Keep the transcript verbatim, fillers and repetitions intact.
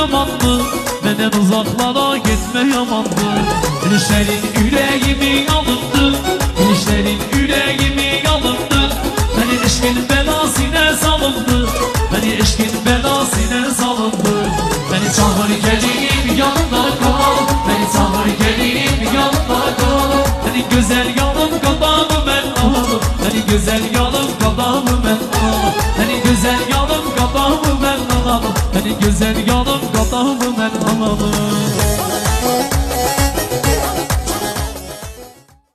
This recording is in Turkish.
yamandı, benden uzaklara gitme yamandı. Gülüşlerin yüreğimi alındı, gülüşlerin yüreğimi alındı. Beni eşkin belasine salındı, beni eşkin belasine salındı. Beni çağır gelip yanımda kal, beni çağır gelip yanımda kal. Beni güzel yalım kadamı ben alalım, beni güzel yalım kadamı ben alalım. Beni güzel yalım kadamı ben alalım, beni güzel yalım kadamı ben alalım.